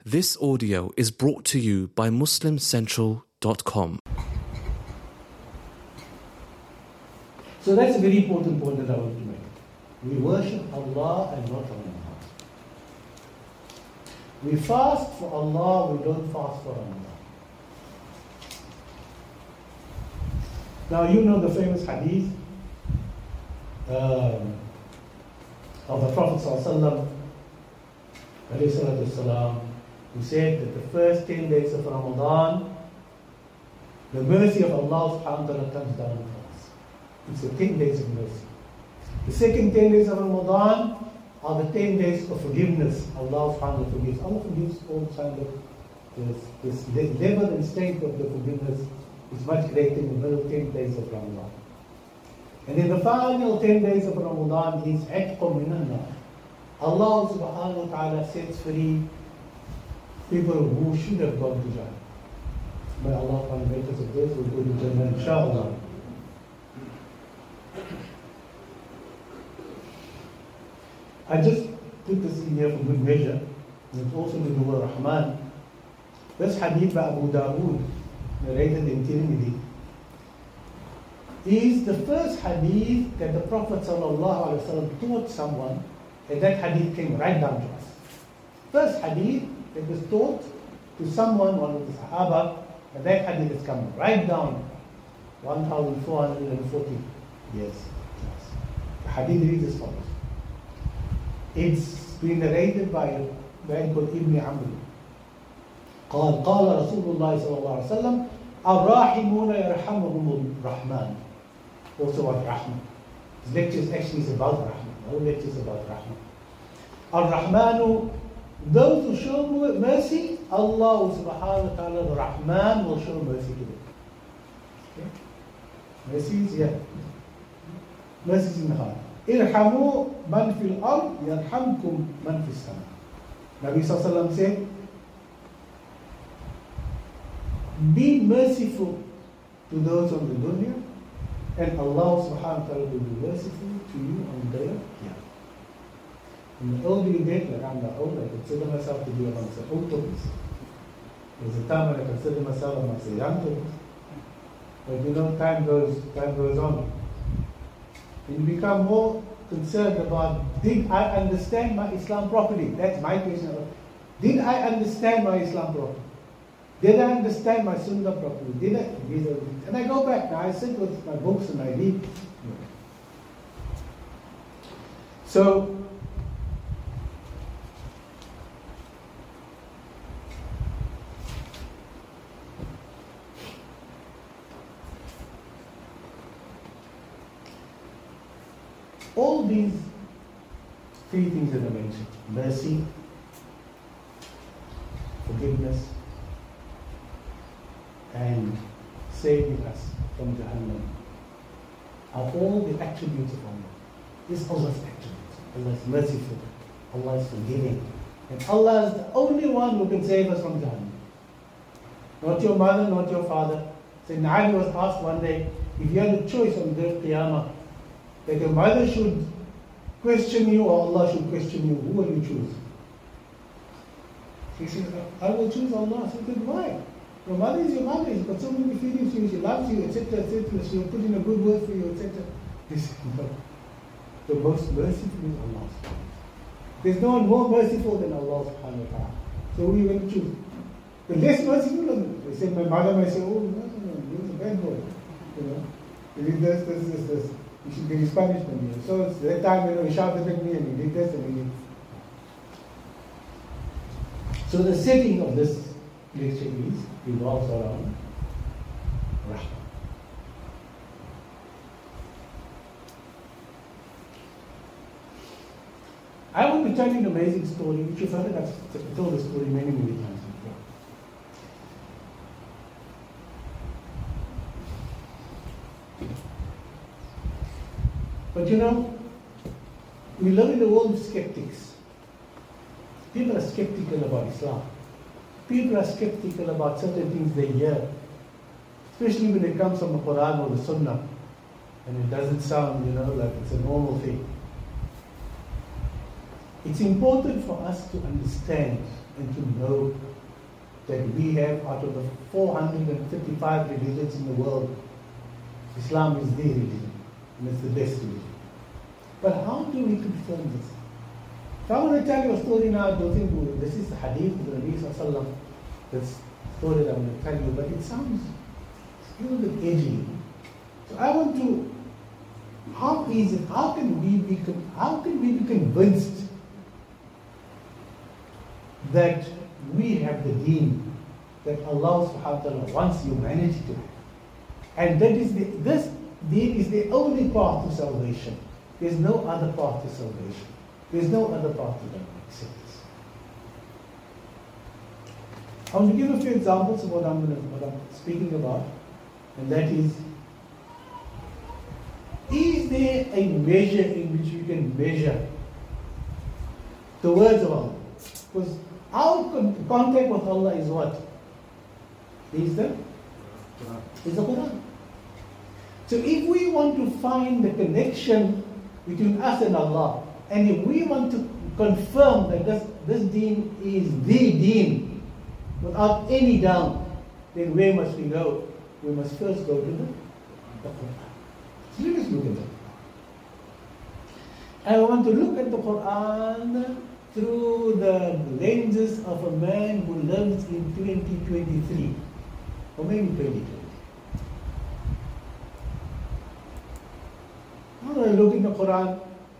This audio is brought to you by MuslimCentral.com. So that's a very important point that I want to make. We worship Allah and not Allah. We fast for Allah, we don't fast for Allah. Now you know the famous hadith of the Prophet ﷺ, who said that the first 10 days of Ramadan, the mercy of Allah subhanahu wa ta'ala comes down to us. It's the 10 days of mercy. The second 10 days of Ramadan are the 10 days of forgiveness. Allah subhanahu wa ta'ala forgives. Allah forgives all the time. This level and state of the forgiveness is much greater in the middle 10 days of Ramadan. And in the final 10 days of Ramadan is Atqum minan nar. Allah subhanahu wa ta'ala sets free people who should have gone to Jannah. May Allah convert us of this, we'll go to Jannah inshallah. I just put this in here for good measure, and it's also to do with Rahman. This hadith by Abu Dawood, narrated in Tirmidhi, is the first hadith that the Prophet ﷺ taught someone, and that hadith came right down to us. First hadith that was taught to someone, one of the Sahaba, and that hadith has come right down 1,440 years. The hadith reads as follows. It's been narrated by a man called Ibn Amr. قال رسول الله صلى الله عليه وسلم الراحمون يرحمهم الرحمن. Also about Rahman. His lectures actually is about Rahman. The whole lecture is about Rahman. Ar-Rahmanu, those who show mercy, Allah subhanahu wa ta'ala, the Rahman, will show mercy to them. Okay? Mercy is here. Mercy is in the heart. Irhamu man fil ard, yarhamkum man fis sama. Nabi sallallahu alaihi wasallam said, be merciful to those on the dunya, and Allah subhanahu wa ta'ala will be merciful to you on the day of Qiyamah. And the older you get, like I'm the old, I consider myself to be amongst the old topics. There's a time when I consider myself amongst the young topics. But you know, time goes on. And you become more concerned about, did I understand my Islam properly? That's my question. Did I understand my Islam properly? Did I understand my Sunnah properly? And I go back now, I sit with my books and I read. So, all these three things that I mentioned, mercy, forgiveness, and saving us from Jahannam, are all the attributes of Allah. This is Allah's attributes. Allah is merciful, Allah is forgiving, and Allah is the only one who can save us from Jahannam. Not your mother, not your father. Sayyidina Ali was asked one day, if you had a choice on the day of Qiyamah, that your mother should question you or Allah should question you, who will you choose? He said, I will choose Allah. So he said, why? Your mother is your mother. She's got so many feelings for you. She loves you, etc., etc. She will put in a good word for you, etc. He said, no. The most merciful is Allah. There's no one more merciful than Allah subhanahu wa ta'ala. So who are you going to choose? The less merciful, they said, my mother might say, oh, no, you're a bad boy. You know, you did this. You should get his punishment. So it's that time, he shouted at me and he did this and he did. So the setting of this lecture revolves around Rahman. I want to tell you an amazing story, which you've heard. I've told the story many, many times before. But you know, we live in a world of skeptics. People are skeptical about Islam. People are skeptical about certain things they hear, especially when it comes from the Quran or the Sunnah, and it doesn't sound, like it's a normal thing. It's important for us to understand and to know that we have, out of the 455 religions in the world, Islam is the religion, and it's the best religion. But how do we confirm this? So I want to tell you a story now. I don't think this is the hadith of the Nabi Sallallahu Alaihi Wasallam. This story that I'm going to tell you, but it sounds a little bit edgy. So I want to, how can we be convinced that we have the deen that Allah subhanahu wa ta'ala wants humanity to have? And that is this deen is the only path to salvation. There's no other path to salvation. There's no other path to Jannah except this. I want to give a few examples of what I'm speaking about, and that is there a measure in which we can measure the words of Allah? Because our contact with Allah is what? Is the Quran. So if we want to find the connection between us and Allah, and if we want to confirm that this deen is the deen without any doubt, then where must we go? We must first go to the Quran. So let us look at that. And I want to look at the Quran through the lenses of a man who lives in 2023, or maybe 2020. I'm going to look in the Quran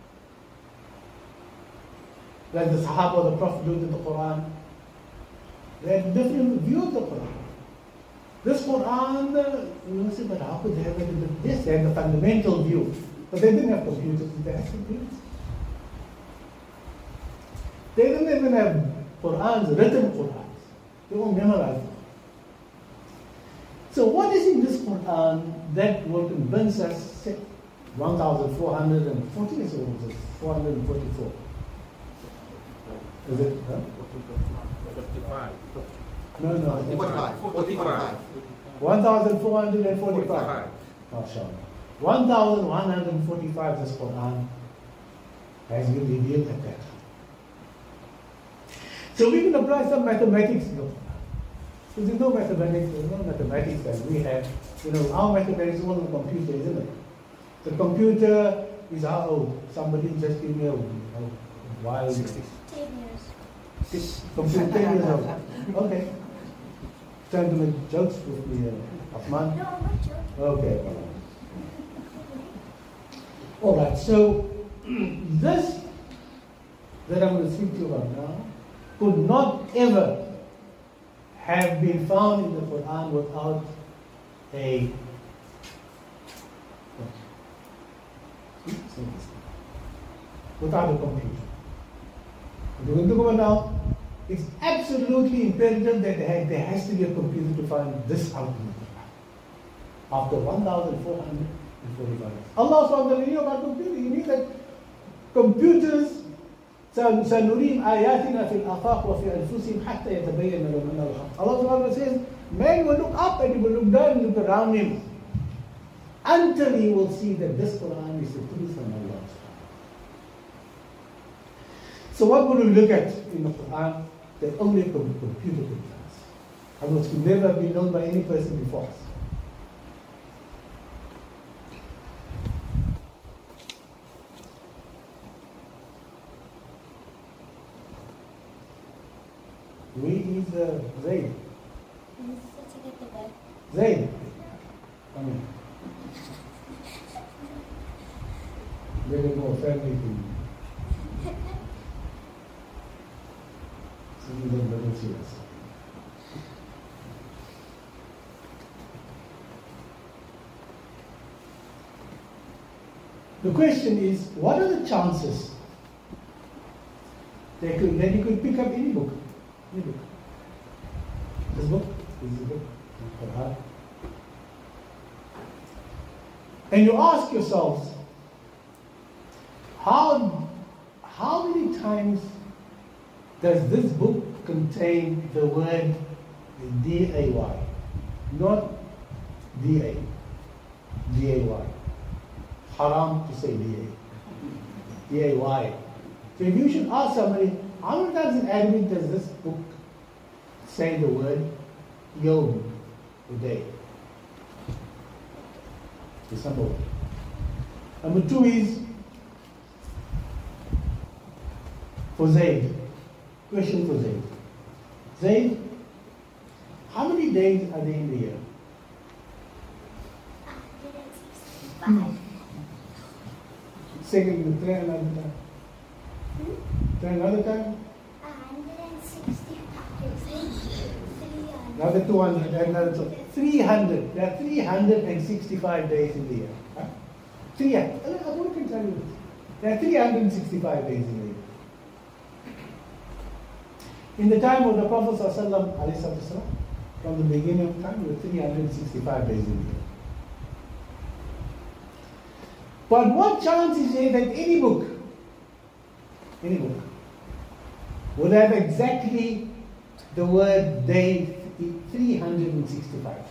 like the Sahaba, the Prophet looked at the Quran. They had a different view of the Quran. This Quran, you say, but how could they have it? Yes, they had the fundamental view, but they didn't have computers. They had computers. They didn't even have Qurans, written Qurans. They all memorized them. So what is in this Quran that will convince us? 1,440 is or was it 444? Is it? Huh? 45. No. 45. 1,445. MashaAllah. 1,145 this Quran has been revealed at that time. So we can apply some mathematics to the Quran. Because there's no mathematics that we have. Our mathematics is all on the computer, isn't it? The computer is how old? Somebody just give me a while. 10 years. Computer 10 years old. Okay. Trying to make jokes with me, Ahmad? No, I'm not joking. Okay. Alright, so this that I'm going to speak to you about now could not ever have been found in the Quran without without a computer. We're going to go now. It's absolutely imperative that there has to be a computer to find this out in the Quran. After 1,445. Allah SWT knew about computers. He knew that computers سنريهم آياتنا في الآفاق وفي أنفسهم حتى يتبين لهم أنه الحق. Allah SWT says, man will look up and he will look down and look around him until he will see that this Quran is the truth from Allah. So what would we look at in the Quran that only a computer could tell us? And which could never be known by any person before us. We is Zayd. He's sitting at the back. Zayd. Come in. Very more family thing. So you don't see us. The question is, what are the chances that you could pick up any book? Any book. This book, Quran. And you ask yourselves, how many times does this book contain the word D-A-Y? Not D-A. D-A-Y. Haram to say D-A. D-A-Y. So if you should ask somebody, How many times in Arabic does this book say the word yom, the day? That's number one. Number two is for Zayd. Question for Zayd. Zayd, how many days are there in the year? 165. Second, try another time. Try another time. 165. Another 200, another 300. There are 365 days in the year. Huh? 300. I can tell you this. There are 365 days in the year. In the time of the Prophet ﷺ, from the beginning of time, there were 365 days in the year. But what chance is there that any book would have exactly the word day 365 times?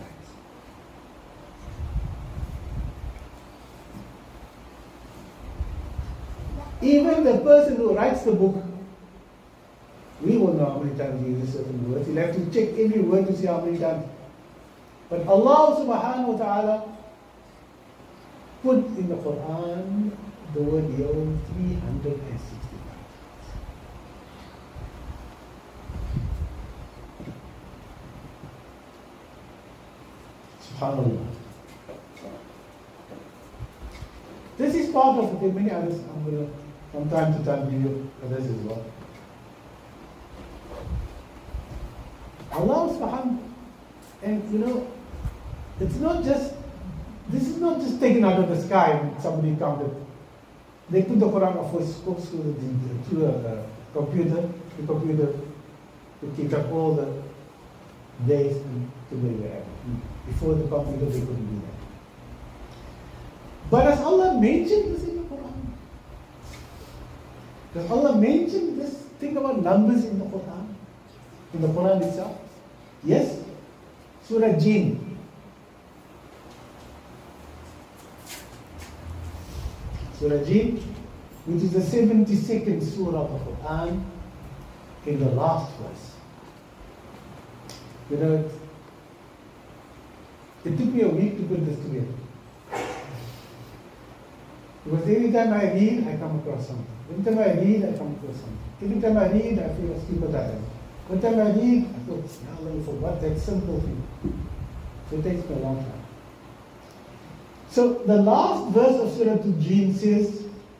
Even the person who writes the book, we won't know how many times he uses certain words. He'll have to check every word to see how many times. But Allah subhanahu wa ta'ala put in the Quran the word yawm 365 times. SubhanAllah. This is part of the many others. I'm going to from time to time give you others as well. Allah subhanahu, and you know, it's not just, this is not just taken out of the sky and somebody counted. They put the Quran of course through a computer, the computer to keep up all the days to be there. Before the computer they couldn't do that. But as Allah mentioned this in the Quran, does Allah mention this thing about numbers in the Quran? In the Quran itself? Yes? Surah Jinn. Surah Jinn, which is the 72nd surah of the Quran, in the last verse. You know, it took me a week to put this together. Because every time I read, I come across something. Every time I read, I come across something. Every time I read, I feel a stupid tired. Every time I read, I thought, now let me forget that simple thing. So it takes me a long time. So the last verse of Surah Jinn says,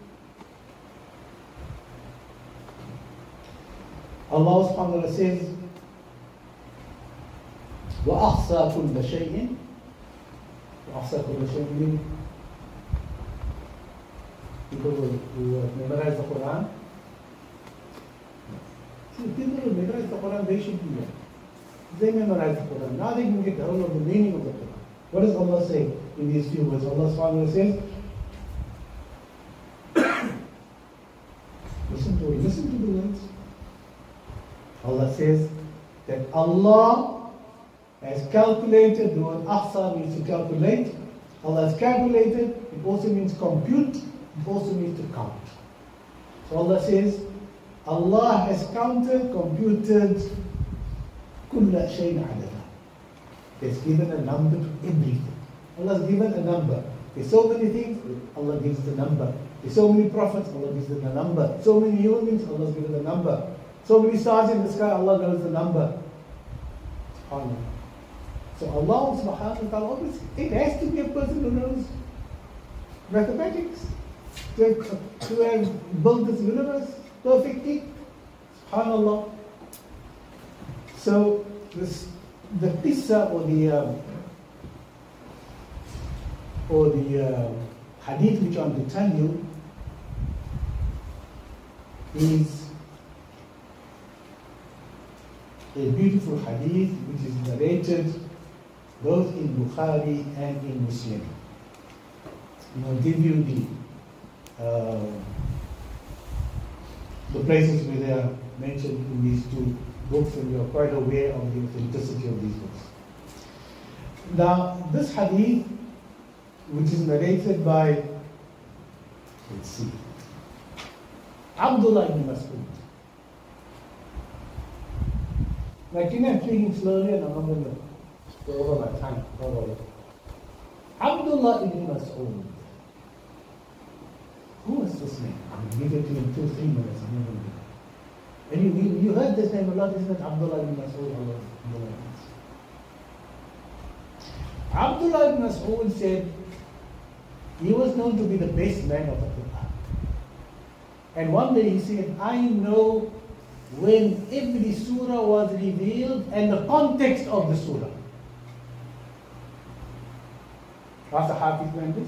Allah subhanahu wa ta'ala says, وَأَحْصَى كُلَّ شَيْءٍ وَأَحْصَى كُلَّ شَيْءٍ. People who memorize the Quran. See, people who memorize the Quran, they should be here. They memorize the Quran. Now they can get the whole of the meaning of the Quran. What does Allah say in these few words? Allah subhanahu wa ta'ala says, listen to the words. Allah says that Allah has calculated, the word ahsa means to calculate. Allah has calculated, it also means compute, it also means to count. So Allah says, Allah has counted, computed, kulla shay'in adada. He's given a number to everything. Allah has given a number. There's so many things, Allah gives the number. There's so many prophets, Allah gives them the number. So many human beings, Allah has given the number. So many stars in the sky, Allah knows the number. SubhanAllah. So Allah subhanahu wa ta'ala, it has to be a person who knows mathematics to have built this universe perfectly. SubhanAllah. So the qissa or the hadith which I'm going to tell you is a beautiful hadith which is narrated both in Bukhari and in Muslim. I'll give you the places where they are mentioned in these two books, and you are quite aware of the authenticity of these books. Now, this hadith, which is narrated by, let's see, Abdullah ibn Mas'ud. Like, I'm speaking slowly and I'm not going to go over my time. Abdullah ibn Mas'ud. Who was this name? I'll give it to you in 2-3 minutes. And you heard this name a lot, isn't it? Abdullah ibn Mas'ud. Abdullah ibn Mas'ud said he was known to be the best man of the Quran. And one day he said, I know when every surah was revealed and the context of the surah. Ask the Hafiz man this.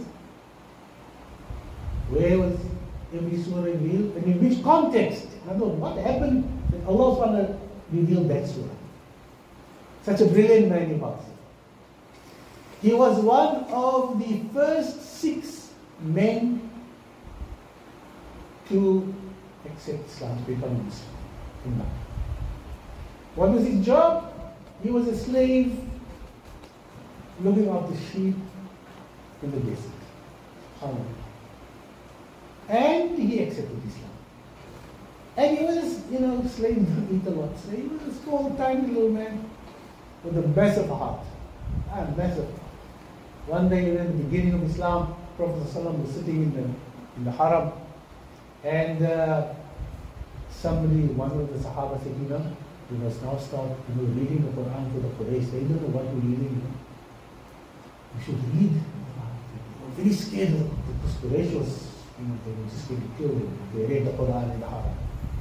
Where was every surah revealed and in which context? In other words, what happened that Allah subhanahu wa ta'ala revealed that surah? Such a brilliant man he was. He was one of the first 6 men to accept Islam, to become Muslim. What was his job? He was a slave looking after sheep in the desert. And he accepted Islam. And he was, slaves don't eat a lot. So he was a small, tiny little man with a massive heart. Massive. One day, in the beginning of Islam, Prophet ﷺ was sitting in the haram, and one of the Sahaba said, you must now start reading the Quran for the Quraysh. They don't know what you're reading. You should read. They were very scared because Quraysh was, they were just going to kill them. They read the Quran in the haram.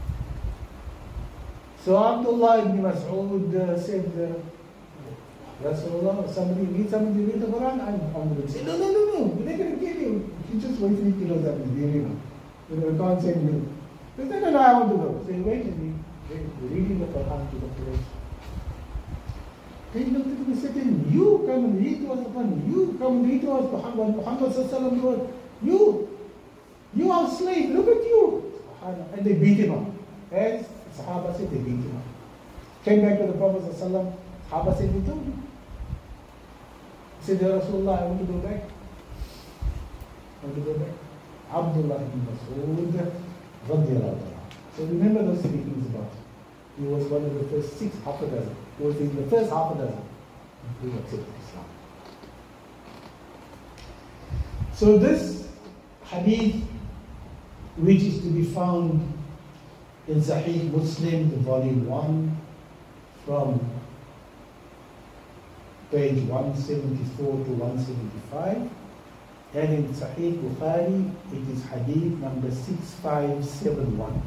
So Abdullah ibn Mas'ud said, Rasulullah, somebody read the Quran, I'm going to say, no, they're going to kill you. You just wait 3 kilos up and reading. You can't say no. They said, no, I want to go. So he went and reading the Quran to the Quraysh. They looked at him and said, you come and read to us the Quran. You come and read to us Muhammad sallallahu alaihi wasallam. You are a slave. Look at you. And they beat him up. As Sahaba said, they beat him up. Came back to the Prophet sallallahu alaihi wasallam. Sahaba said, we told you. He said, Ya Rasulullah, I want to go back. Abdullah ibn Mas'ud radiyallahu anhu. So remember those 3 things about him. He was one of the first 6 half a dozen. He was in the first half a dozen who accepted Islam. So this hadith, which is to be found in Sahih Muslim, the volume 1, from page 174 to 175, and in Sahih Bukhari, it is hadith number 6571.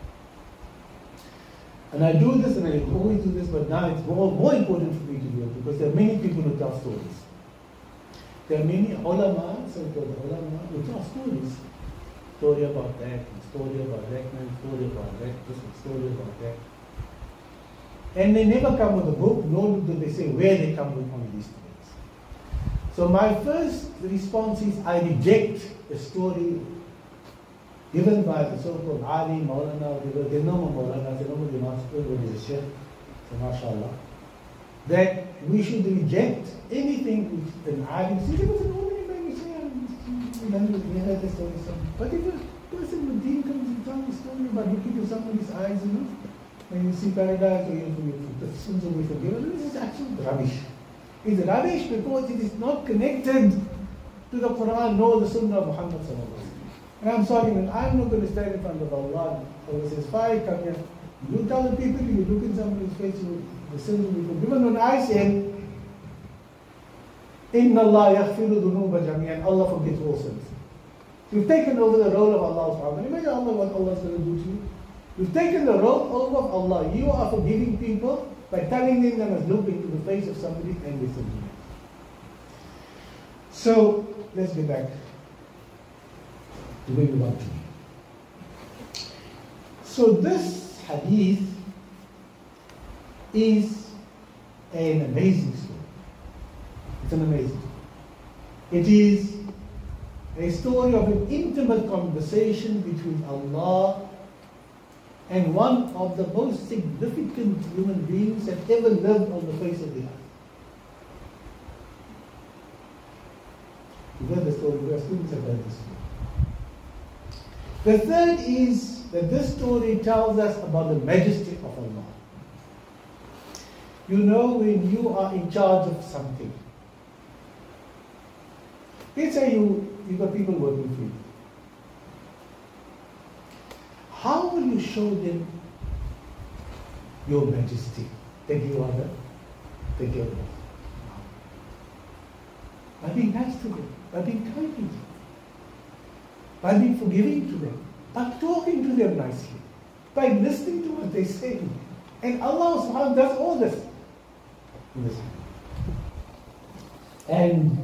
And I do this, and I always do this, but now it's more important for me to do it, because there are many people who tell stories. There are many ulama, so-called ulama, who tell stories. Story about that, story about that, story about that, story about that. And they never come with a book, nor do they say where they come with all these stories. So my first response is, I reject a story given by the so-called Ali, Maulana, they know Maulana, they know the Master, what is Sheikh, so mashallah, that we should reject anything which an Ali says. It was an ordinary man, we heard the story. But if a person with deen comes and tells a story about looking to somebody's eyes, when you see paradise, or the sins will be forgiven, this is actually rubbish. It's rubbish because it is not connected to the Quran nor the Sunnah of Muhammad sallallahu alaihi wasallam. And I'm sorry, man, I'm not going to stand in front of Allah. Allah says, fine, come here. You tell the people, you look in somebody's face, the sins will be forgiven. When I said, Inna Allah yaghfiru dhunuba jami'an, Allah forgives all sins. You've taken over the role of Allah subhanahu wa ta'ala. Imagine Allah, what Allah is going to do to you. You've taken the role over of Allah. You are forgiving people by telling them they must look into the face of somebody and listen to them. So, let's get back to where we want to be. So this hadith is an amazing story. It's an amazing story. It is a story of an intimate conversation between Allah and one of the most significant human beings that ever lived on the face of the earth. You've heard the story, our students have heard the story. The third is that this story tells us about the majesty of Allah. You know when you are in charge of something. Let's say you got people working for you. How will you show them your majesty? That you are the giver. By being nice to them, by being kind to them, by being forgiving to them, by talking to them nicely, by listening to what they say. And Allah subhanahu wa ta'ala does all this. And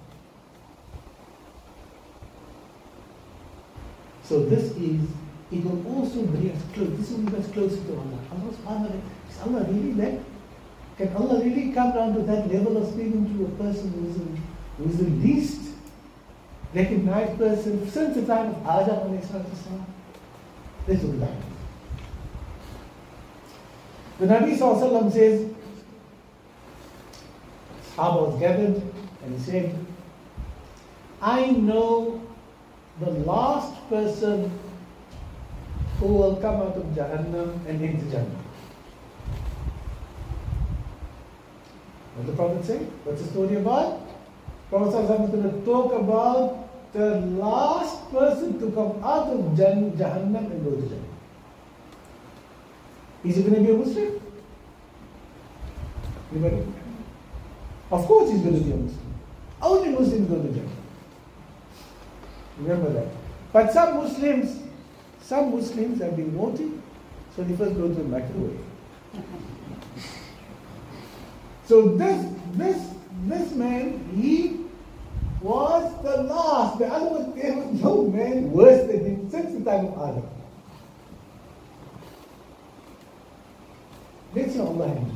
so this is, it will also bring us close. This will bring us closer to Allah. Allah subhanahu wa ta'ala, is Allah really that? Can Allah really come down to that level of speaking to a person who is the least recognized person since the time of Adam alayhi salatu wasalam? Let's look at that. The Nabi sallallahu alayhi wa sallam says, Sahaba was gathered and he said, I know the last person who will come out of Jahannam and into Jannah. What did the Prophet say? What's the story about? Prophet sallallahu is going to talk about the last person to come out of Jahannam and go to Jannah. Is he going to be a Muslim? Anybody? Of course he's going to be a Muslim. Only Muslims go to Jannah. Remember that. But some Muslims have been naughty, so they first go to the microwave. So this man, he was the last. The other was, there was no man worse than him since the time of Adam. Let's know Allah has.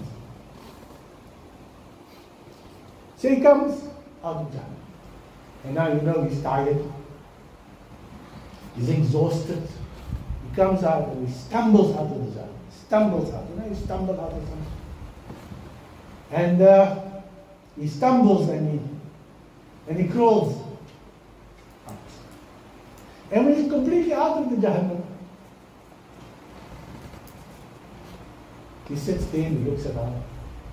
So he comes out of Jannah. And now you know he's tired. He's exhausted. He comes out and he stumbles out of the Jannah. Stumbles out. You know, you stumble out of something. And he stumbles and he crawls out. And when he's completely out of the Jahannam, he sits there and he looks around.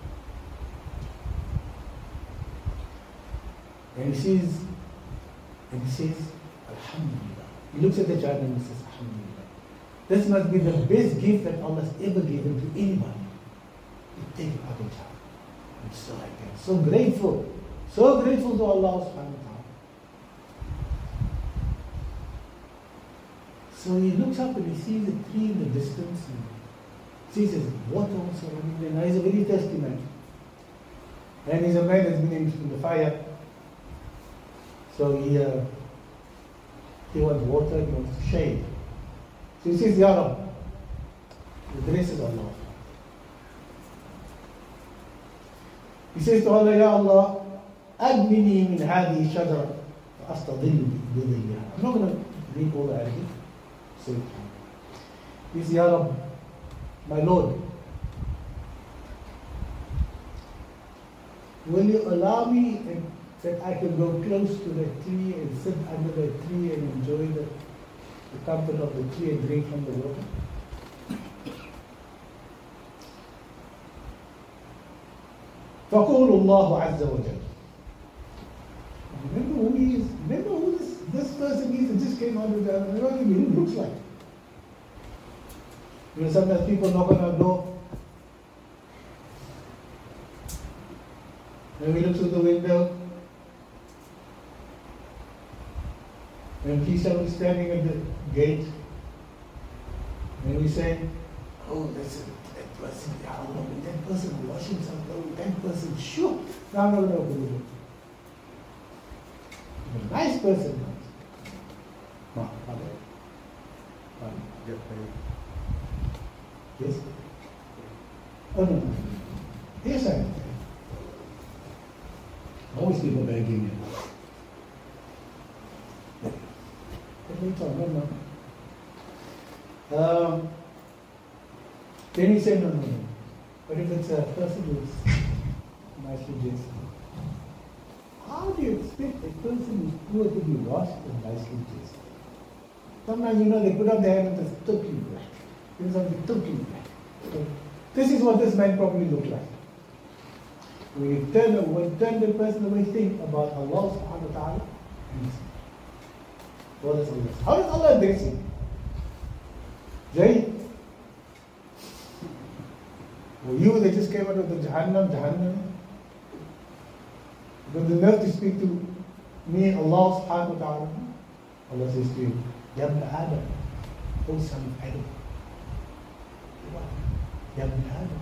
And he says, Alhamdulillah. He looks at the Jannah and he says, Alhamdulillah. This must be the best gift that Allah has ever given to anybody. He take it out of Jannah. I'm so happy, so grateful to Allah subhanahu wa ta'ala. So he looks up and he sees a tree in the distance and sees his water also running there. Now he's a very thirsty man. And he's a man that's been in the fire. So he wants water, he wants shade. So he says, Ya Rab, the grace is Allah. He says to Allah, Ya Allah, أَدْمِنِي مِنْ هَذِهِ شَجَرَةً فَأَسْتَظِلُّ بِظِلِّهَا. I'm not going to read all the Arabic. So he says, Ya Rab, my Lord, will you allow me that I can go close to that tree and sit under that tree and enjoy the comfort of the tree and drink from the water? فَقُولُ اللَّهُ عَزَّ وَجَلَّ. Remember who he is. Remember who this person is that just came out of the Jannah. Remember who he looks like. You know, sometimes people knock on our door. And we look through the window. And we see somebody standing at the gate. And we say, oh, that's that person, that person wash himself, oh, that person, sure. No, I'm not going to open the door. A nice person. No, Get paid. yes? Oh, no. Yes, I am. Always people begging me. But later on, no. Then he said, no. But if it's a person who's nicely dressed, how do you expect a person who's poor to be washed and nicely dressed? Sometimes, they put up their hand and it's totally black. It's something totally black. So this is what this man probably looked like. When you turn the person away, think about Allah subhanahu wa ta'ala and His name. What does Allah say? How does Allah address him? Jay? Were you that just came out of the Jahannam? You got the nerve to speak to me, Allah subhanahu wa ta'ala. Allah says to you, Ya ibn Adam, O son of Adam. Ya ibn Adam.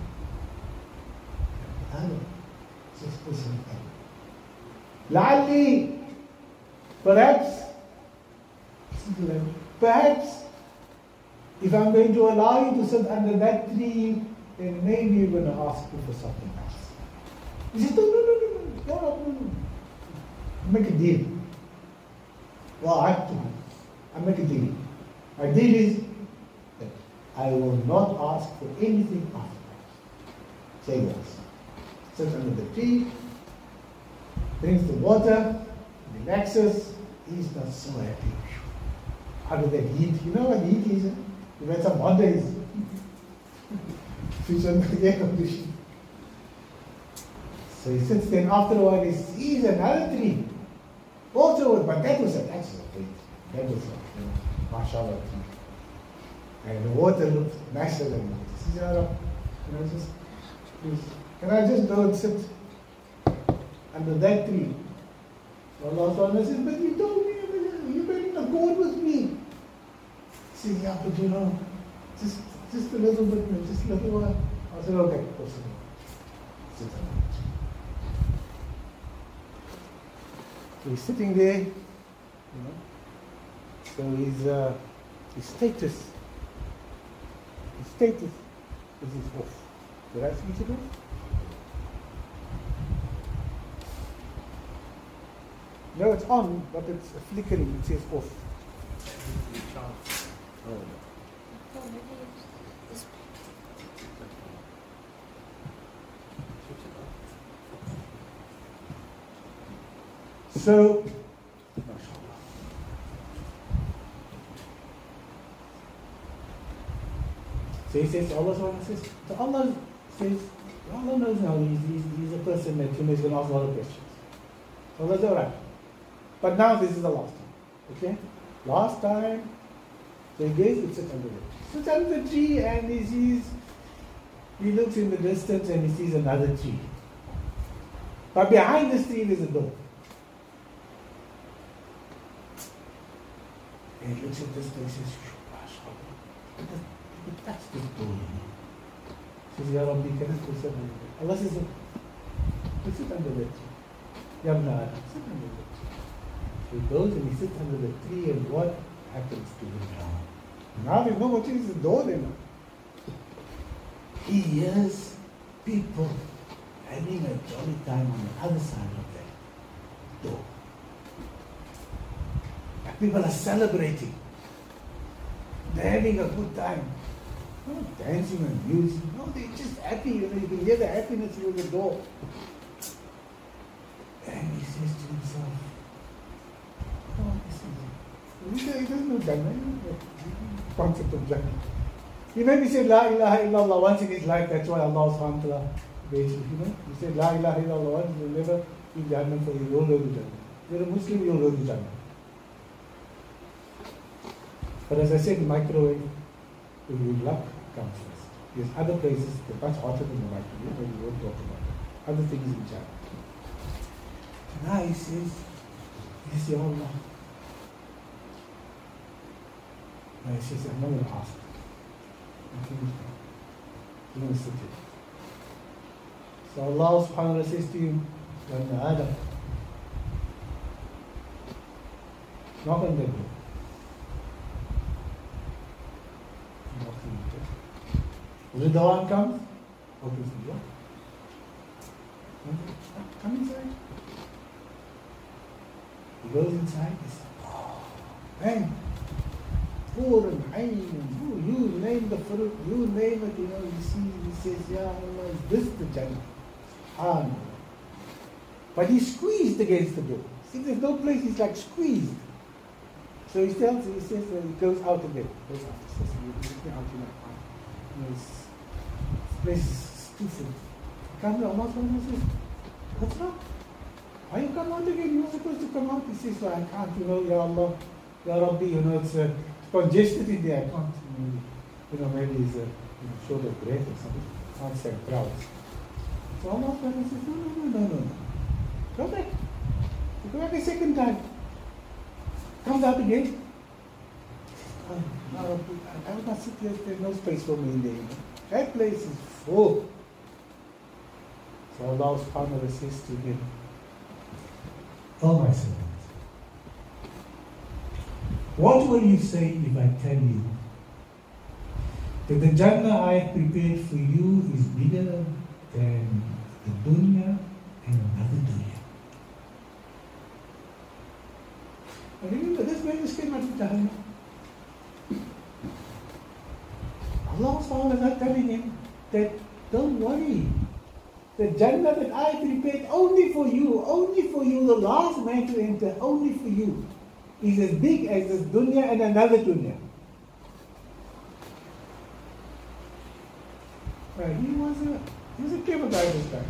Adam. Says, O son of Adam. La'alli, perhaps, if I'm going to allow you to sit under that tree, then maybe you're going to ask me for something else. He says, no. Make a deal. Well, I have to. I make a deal. My deal is that I will not ask for anything after that. Say yes. Sits under the tree, drinks the water, relaxes. He's not so happy. Out of that heat. You know what heat is? You had some hot days. Switch on the air conditioning. So he sits there, and after a while he sees another tree. Also, but that was a great. That was a mashallah tree. And the water looked nicer than it. He says, can I just, please, can I just go and sit under that tree? Allah says, but you told me, you were in accord with me. He says, yeah, but you know, just a little bit, just a little while. I said, okay, go sit down. Sit down. So he's sitting there, you know. So his status is off. Did I switch it off? No, it's on, but it's flickering. It says off. Oh. So, he says, Allah says, so Allah says, Allah knows now he's a person that is going to ask a lot of questions. So Allah says, alright. But now this is the last time. Okay? Last time, so he goes and sits under the tree. Sits under the tree and he looks in the distance and he sees another tree. But behind this tree there's a door. And he looks at this door and says, that's the door. He says, Ya Rabbi, can I sit under it? Allah says, sit under the tree. Ya Ibn Adam, sit under the tree. So he goes and he sits under the tree, and what happens to him now? Now there's no more tree, there's a door there now. He hears people having a jolly time on the other side of that door. And people are celebrating. They're having a good time. Not dancing and music. No, they're just happy. You can hear the happiness through the door. And he says to himself, oh, this is it. He doesn't know Jannah. Concept of Jannah. He maybe said La ilaha illallah once in his life. That's why Allah subhanahu wa ta'ala made you. He said La ilaha illallah once. You'll never be Jannah for you. You'll go to Jannah. You're a Muslim, you'll go to Jannah. But as I said, microwave, if you luck, comes first. There's other places that are much hotter than the microwave, but we won't talk about it. Other things in China. Now he says, yes, Ya Allah. Now he says, I'm not going to ask. I'm going to sit here. So Allah subhanahu wa ta'ala says to him, Ya Ibn Adam, knock on the door. When the one comes, opens the door. Come inside. He goes inside, he says, oh, man, Hur and Ayn, you name the fruit, you name it, you see, he says, Ya Allah, is this the Jannah? Ah, no. But he's squeezed against the door. See, there's no place, he's like squeezed. So he says, he goes out again. Goes out. He says, you out, this place is too full. Come to Allah says, What's wrong? Why you come out again? You're supposed to come out. He says, well, I can't, Ya Allah, Ya Rabbi, it's congested in there. I can't, maybe it's short of breath or something. Outside crowds. So Allah says, no. Go back. You go back a second time. Comes out again. I will not sit here. There's no space for me in there. That place is full. So Allah subhanahu wa ta'ala says to him, oh my servant, what will you say if I tell you that the Jannah I have prepared for you is bigger than the dunya and another dunya? And remember, this man just came out of Jahannam. Allah subhanahu wa ta'ala telling him that don't worry. The Jannah that I prepared only for you, the last man to enter, only for you, is as big as this dunya and another dunya. He was a clever guy this time.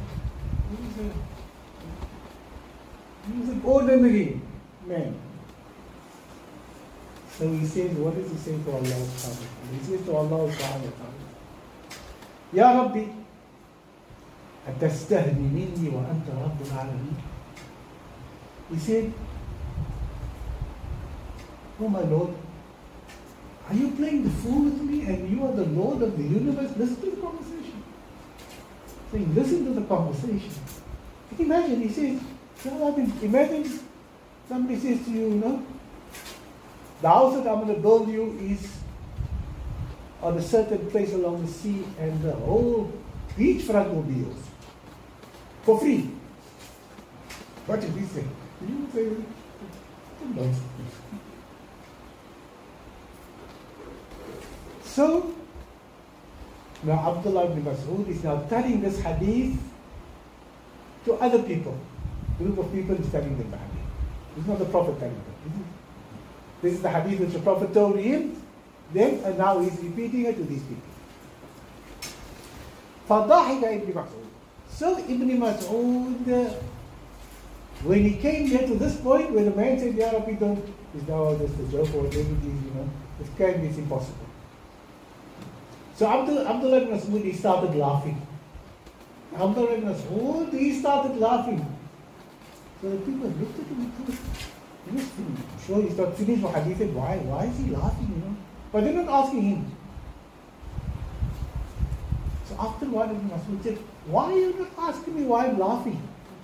He was an ordinary man. So he says, what does he say to Allah subhanahu wa ta'ala? He says to Allah subhanahu wa ta'ala, Ya Rabbi, أتستهني مني وأنت رب العالمين. He said, oh my Lord, are you playing the fool with me and you are the Lord of the universe? Listen to the conversation. Saying, listen to the conversation. Imagine, he says, imagine somebody says to you, the house that I'm going to build you is on a certain place along the sea and the whole beachfront will be yours. For free. What did he say? You would say, nonsense. So, now Abdullah ibn Mas'ud is now telling this hadith to other people. A group of people is telling them the hadith. It's not the Prophet telling them. This is the hadith which the Prophet told him, them, and now he's repeating it to these people. فَضَحِكَ Ibn Mas'ud. So Ibn Mas'ud, when he came here to this point where the man said, Ya Rabbi, don't, is now just a joke or whatever it is, this kind is impossible. So Abdullah ibn Mas'ud, he started laughing. Abdullah ibn Mas'ud, he started laughing. So the people looked at him and thought, I'm sure he's not finished with hadith, said, why is he laughing, But they're not asking him. So after a while, Ibn Mas'ud said, why are you not asking me why I'm laughing?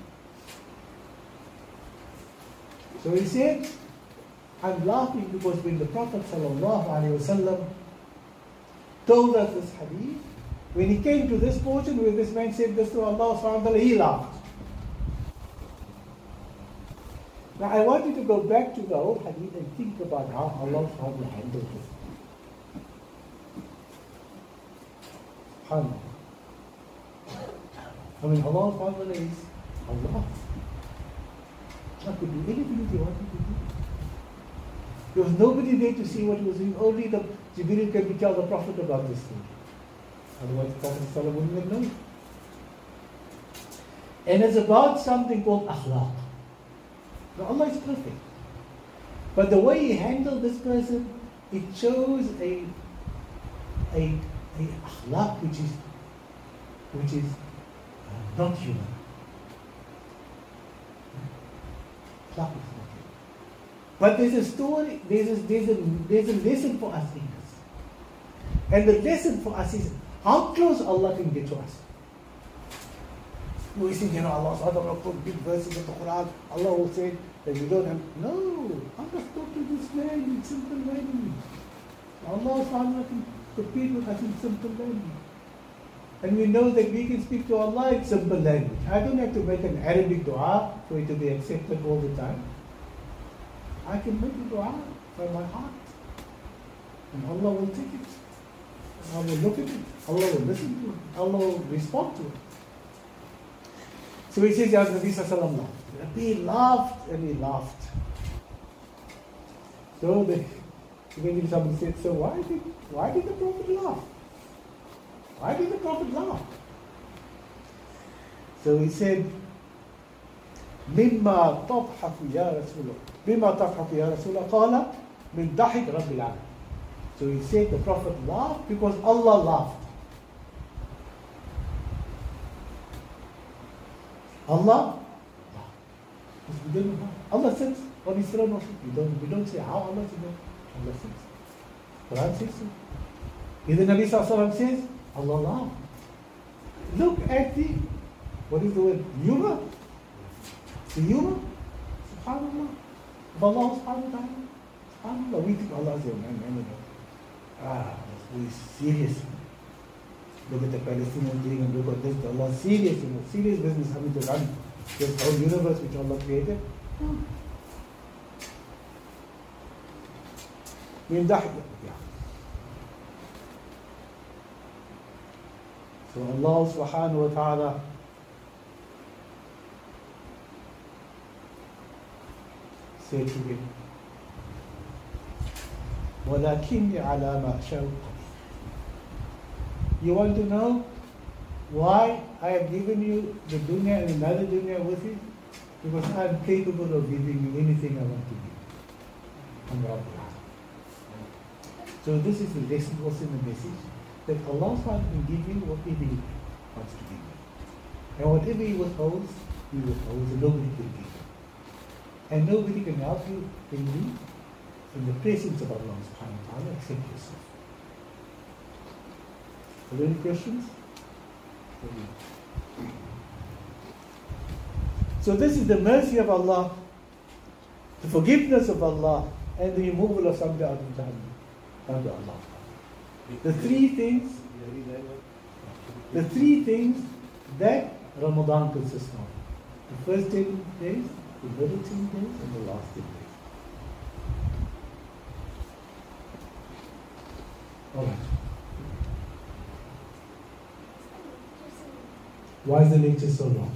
So he said, I'm laughing because when the Prophet ﷺ told us this hadith, when he came to this portion where this man said this to Allah subhanahu wa ta'ala, he laughed. Now I want you to go back to the whole hadith and think about how Allah subhanahu wa ta'ala handled this. SubhanAllah. Allah subhanahu wa ta'ala is Allah. Allah could do anything he wanted to do. There was nobody there to see what he was doing. Only the Jibreel can tell the Prophet about this thing. Otherwise the Prophet wouldn't have known. And it's about something called akhlaq. Now Allah is perfect. But the way he handled this person, it shows a akhlaq which is not human. Akhlaq is not human. But there's a story, there's a lesson for us in this. And the lesson for us is how close Allah can get to us. We think, Allah will put big verses of the Quran. Allah will say that we don't have. No, Allah spoke to this man in simple language. Allah can compete with us in simple language. And we know that we can speak to Allah in simple language. I don't have to make an Arabic dua for it to be accepted all the time. I can make a dua from my heart. And Allah will take it. Allah will look at it. Allah will listen to it. Allah will respond to it. So he says, Ya Nabi Sallallahu laughed. He laughed and he laughed. So eventually somebody said, so why did the Prophet laugh? Why did the Prophet laugh? So he said, مما تضحك يا رسول الله مما تضحك يا رسول الله قال من ضحك رب العالمين. So he said the Prophet laughed because Allah laughed. Allah laughed. Because we don't know how. Allah sits on his throne. We don't say how Allah sits. Allah sits. Quran says so. Either Nabi Sallallahu Alaihi Wasallam says Allah laughed. Look at the, what is the word? Humor. The humor. Subhanallah. Of Allah subhanahu wa ta'ala. SubhanAllah, we think Allah is your man. We serious. Look at the Palestinian thing and look at this. Allah is serious, serious business having to run this whole universe which Allah created. So Allah subhanahu wa ta'ala said to him, وَلَكِنِّي عَلَى مَا أَشَاءُ قَدِيرٌ. You want to know why I have given you the dunya and another dunya with it? Because I am capable of giving you anything I want to give. I'm Rabbul Alamin. So this is the lesson, also the message, that Allah can give you whatever He wants to give you. And whatever He withholds, and nobody can give you. And nobody can help you in the presence of Allah subhanahu wa ta'ala except yourself. Are there any questions? So this is the mercy of Allah, the forgiveness of Allah, and the removal of something out of Jahannam unto Allah. The three things that Ramadan consists of. The first 10 days, the middle 10 days, and the last 10 days. All right. Why is the lecture so long?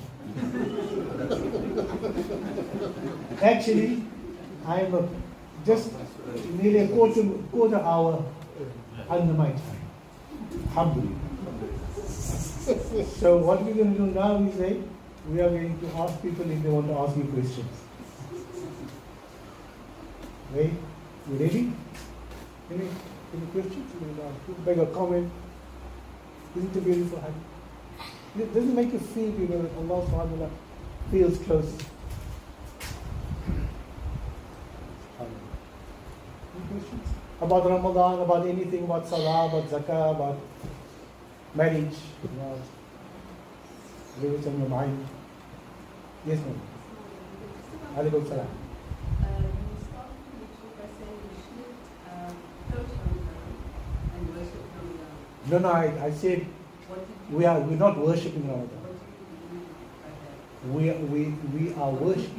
Actually, I am just nearly a quarter hour under my time. Alhamdulillah. So what we're going to do now is we are going to ask people if they want to ask you questions. Right? You ready? Any questions? Make a comment. Isn't it beautiful? Does it make you feel, that Allah subhanahu wa ta'ala feels close? Any questions? About Ramadan, about anything, about Salah, about Zakah, about marriage, whatever's on your mind. Yes, ma'am. Alaikum salam. You started the lecture by saying we should go to Ramadan and worship Ramadan. No, I said we're not worshipping Ramadan. We are worshipping.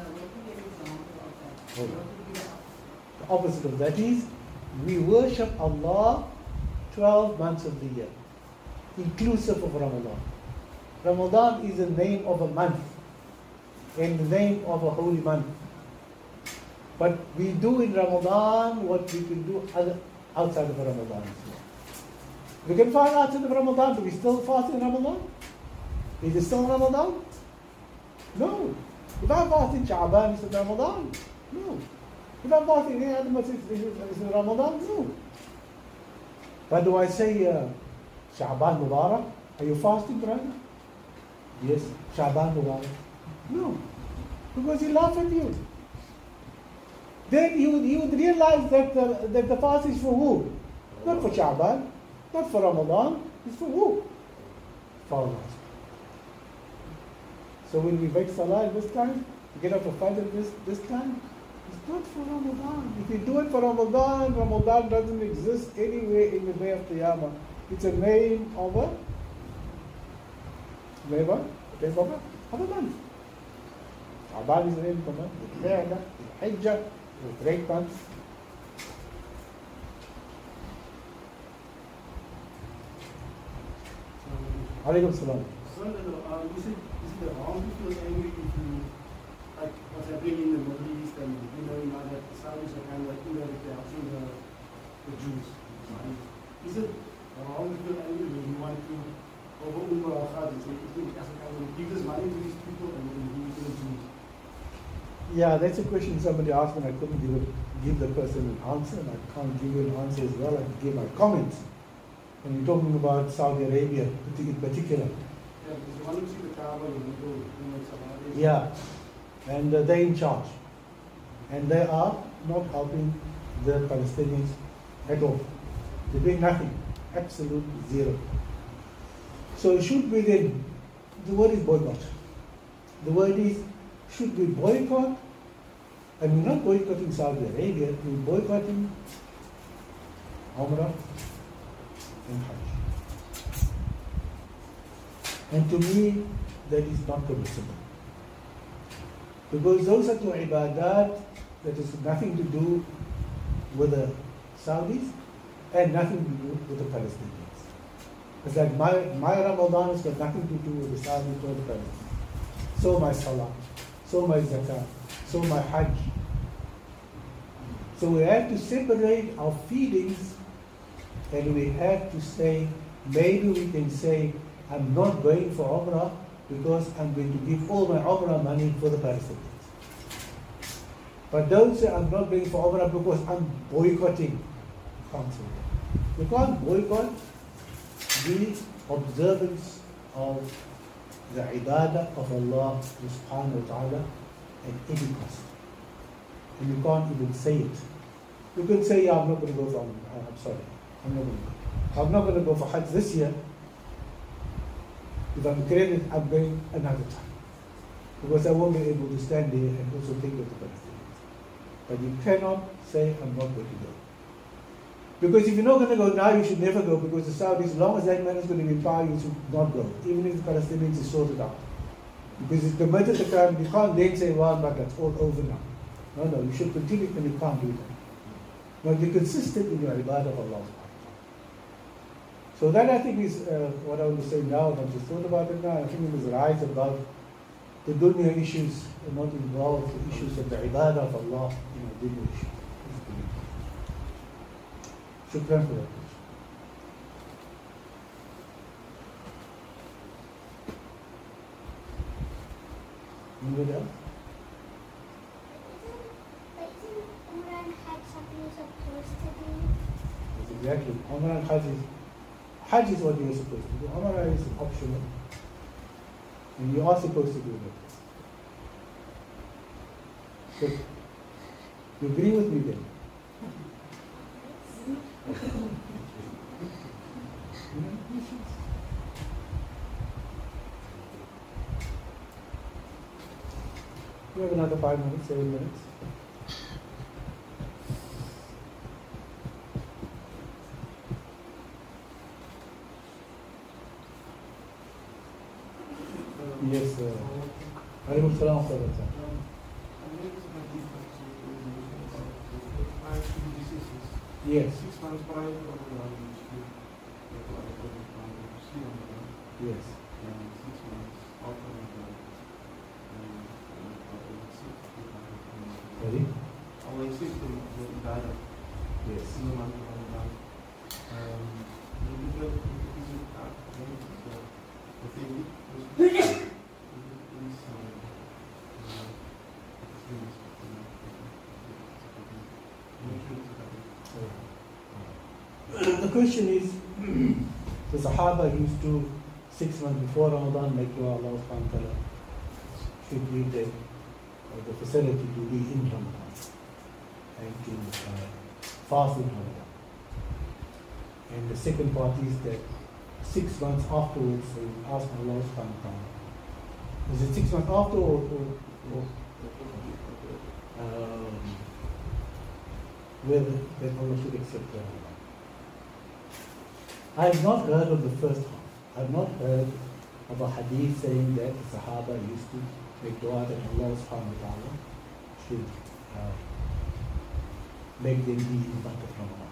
The opposite of that is we worship Allah 12 months of the year, inclusive of Ramadan. Ramadan is the name of a month and the name of a holy month. But we do in Ramadan what we can do outside of Ramadan. We can fast outside of Ramadan. Do we still fast in Ramadan? Is it still Ramadan? No. If I fast in Sha'ban, is it Ramadan? No. If I fast in any other month, is it Ramadan? No. But do I say Sha'ban Mubarak? Are you fasting, brother? Yes. Sha'ban Mubarak? No. Because he laughs at you. Then you would realize that the fast is for who? Not for Sha'ban, not for Ramadan, it's for who? For Allah. So when we make Salah this time, we get up for Fajr this time, it's not for Ramadan. If you do it for Ramadan, Ramadan doesn't exist anywhere in the day of Qiyamah. It's a name of a month. Sha'ban is the name of a month. The Qiyamah, the Hijjah, the great months. Alaikum salam. You said, is it wrong to feel angry if you, like what's happening in the Middle East and now that the Saudis are kind of like indirectly helping the Jews? Is it wrong to feel angry when you want to over Umrah or Hajj and say, as a kind of give this money to these people and then give it to the Jews? Yeah, that's a question somebody asked me and I couldn't give the person an answer, and I can't give you an answer as well. I can give my comments. And you're talking about Saudi Arabia in particular. Yeah, because you want to see the Kaaba in the middle, it's about it. Yeah, and they're in charge. And they are not helping the Palestinians at all. They're doing nothing, absolute zero. So should we then, the word is boycott. The word is, should we boycott? And we're not boycotting Saudi Arabia, we're boycotting Umrah and Hajj. And to me, that is not permissible. Because those are two ibadat that has nothing to do with the Saudis and nothing to do with the Palestinians. It's like my Ramadan has got nothing to do with the Saudis or the Palestinians. So my Salah, so my Zakah, so my Hajj. So we have to separate our feelings, and we have to say, maybe we can say, I'm not going for Umrah because I'm going to give all my Umrah money for the Palestinians. But don't say I'm not going for Umrah because I'm boycotting. You can't say that. You can't boycott the observance of the ibadah of Allah subhanahu wa ta'ala at any cost. And you can't even say it. You can say, yeah, I'm not going to go for Umrah. I'm sorry. I'm not going to go. I'm not going to go for Hajj this year. If I'm credited, I'm going another time. Because I won't be able to stand there and also think of the Palestinians. But you cannot say, I'm not going to go. Because if you're not going to go now, you should never go, because the Saudis, as long as that man is going to be in power, you should not go, even if the Palestinians is sorted out. Because it's committed the crime, you can't then say, well, but that's all over now. No, you should continue, and you can't do that. But be consistent in your ibadah of Allah. So that, I think, is what I want to say now. I've just thought about it now. I think it is rise above the dunya issues and not involve the issues of the ibadah of Allah in the dunya issues. Shukran for that. Anybody else? But isn't Umrah and Hajj something you're supposed to do? Yes, exactly. Umrah and Hajj is what you're supposed to do. Umrah is optional. And you are supposed to do that. So, you agree with me then? We have another 5 minutes, 7 minutes. Yes, Alaikum Salam wa rahmatullah. Yes. 6 months prior to Ramadan, Yes. and 6 months after Ramadan. Ready? Our existing ibadah Yes. in the month of Ramadan. The question is, the Sahaba used to 6 months before Ramadan make dua Allah subhanahu wa ta'ala should give them the facility to be in Ramadan and to fast in Ramadan. And the second part is that 6 months afterwards, so you ask Allah subhanahu wa ta'ala. Is it 6 months after or whether that Allah should accept the Ramadan? I have not heard of the first half. I have not heard of a hadith saying that the Sahaba used to make dua that Allah subhanahu wa ta'ala should make them be in the month of Ramadan.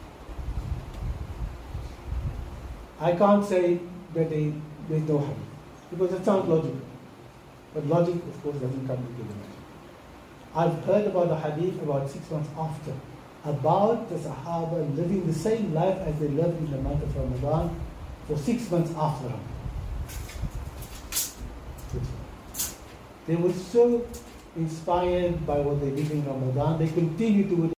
I can't say that there's no hadith, because it sounds logical. But logic, of course, doesn't come into the matter. I've heard about a hadith about 6 months after, about the Sahaba living the same life as they lived in the month of Ramadan for 6 months after Ramadan. They were so inspired by what they did in Ramadan. They continue to